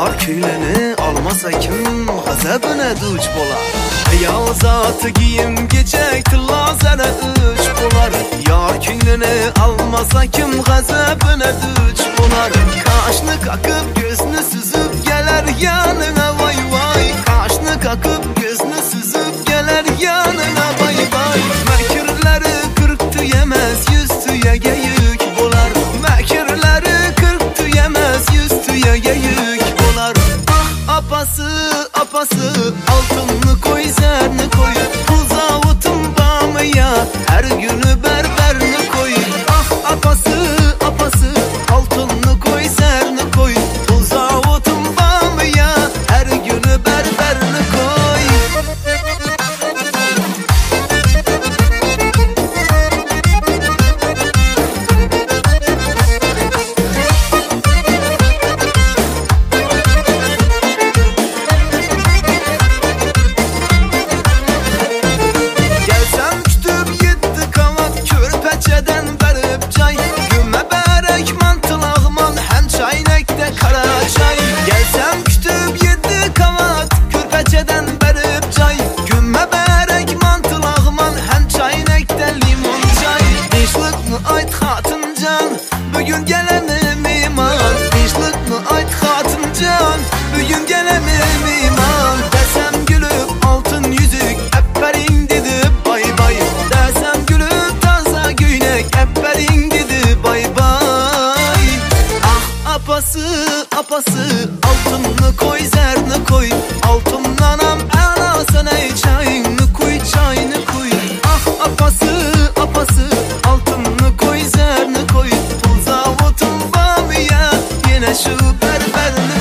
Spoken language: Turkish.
Yar köyleni almasa kim gazabına duç bolar. Ayal zatı giyim geçek tillazana üç bolar. Yar köyleni almasa kim gazabına duç bolar. Kaşını kakıp gözünü süzüp geler yanına vay vay. Kaşını kakıp gözünü süzüp geler yanına vay vay. Mekirleri 40 tüyemez 100 tüye geyik bolar. Mekirleri 40 tüyemez 100 tüye geyik bolar. Ah apası apası altınını koy zerini koy. Uzavutun bağmıya her günü berberini koy. Ah apası apası altınını koy zerini koy. Uzavutun bağmıya her günü berberini koy. Bugün gelenim iman. Pişlik mi ait hatıncan? Bugün gelenim iman. Desem gülüp altın yüzük Öperin dedi bay bay. Desem gülüp taza güynek Öperin dedi bay bay. Ah apası apası altınını koy zerini koy. Altından am anasına çayını koy çayını koy. Ah apası apası altınını koy zerini koy. Uzavutun bağmıya yine şu berberini